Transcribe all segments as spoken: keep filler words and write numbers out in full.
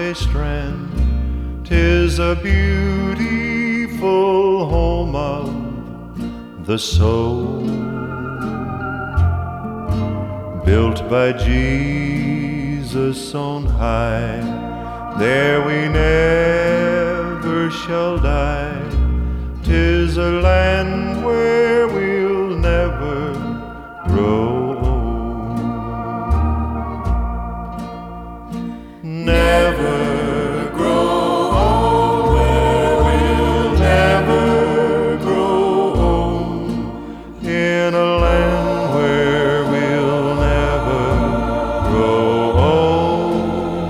Medway strand. 'Tis a beautiful home of the soul, built by Jesus on high. There we never shall die. 'Tis a land where we'll never grow old. Never grow old, where we'll never grow old. In a land where we'll never grow old.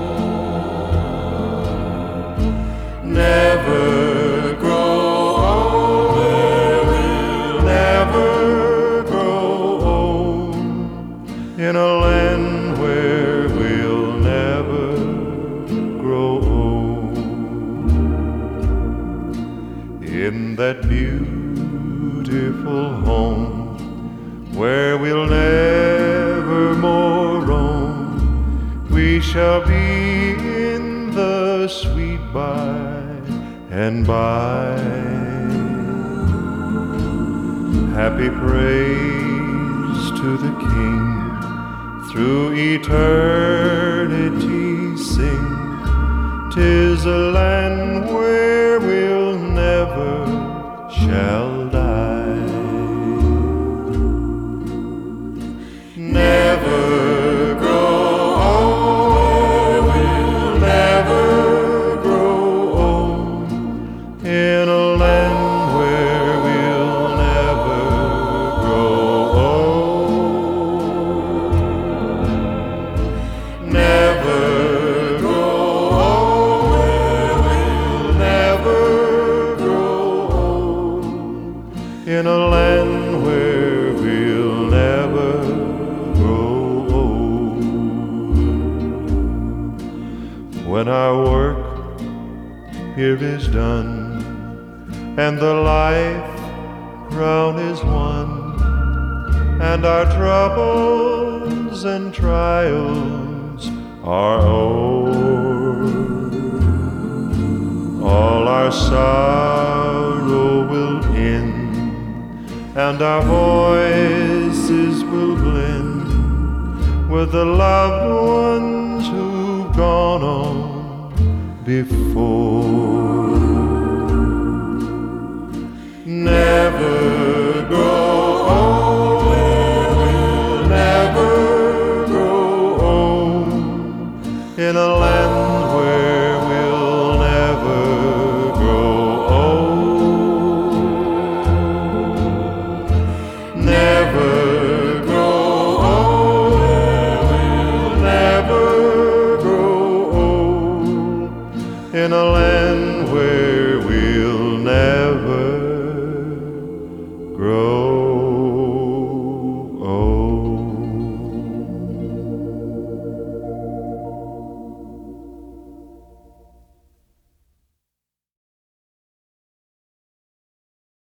Never grow old, where we'll never grow old. In a land where we'll never grow old. In that beautiful home where we'll never more roam, we shall be in the sweet by and by. Happy praise to the King, through eternity sing. 'Tis a land where we'll never shall die. Never grow old, we'll never grow old. In a land where we'll never grow old. Never grow old, where we'll never grow old. In a land where we'll never grow old. When our work here is done, and the life crown is won, and our troubles and trials are o'er, all our sorrow will end, and our voices will blend with the loved ones who've gone on before. Never